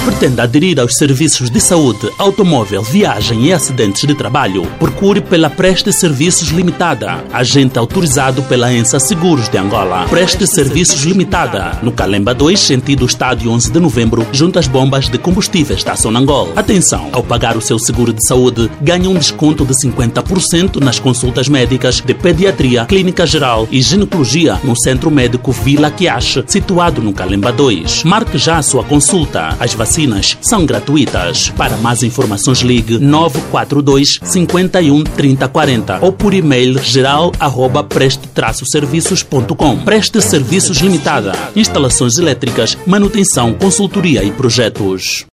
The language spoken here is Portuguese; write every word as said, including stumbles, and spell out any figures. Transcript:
Pretende aderir aos serviços de saúde, automóvel, viagem e acidentes de trabalho? Procure pela Preste Serviços Limitada, agente autorizado pela ENSA Seguros de Angola. Preste Serviços Limitada, no Calemba dois, sentido Estádio onze de Novembro, junto às bombas de combustíveis da Sonangol. Atenção, ao pagar o seu seguro de saúde, ganha um desconto de cinquenta por cento nas consultas médicas de pediatria, clínica geral e ginecologia no Centro Médico Vila Quiache, situado no Calemba dois. Marque já a sua consulta. As vacinas são gratuitas. Para mais informações, ligue nove quatro dois, cinco um, três zero quatro zero ou por e-mail geral arroba preste serviços ponto com. Preste Serviços Limitada. Instalações elétricas, manutenção, consultoria e projetos.